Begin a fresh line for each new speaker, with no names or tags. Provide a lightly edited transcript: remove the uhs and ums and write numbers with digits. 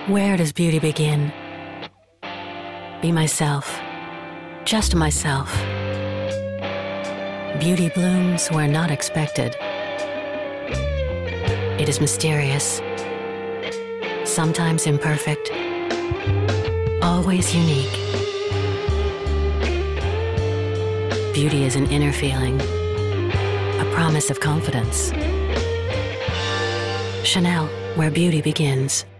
Where does beauty begin? Be myself, just myself. Beauty blooms where not expected. It is mysterious, sometimes imperfect, always unique. Beauty is an inner feeling, a promise of confidence. Chanel, where beauty begins.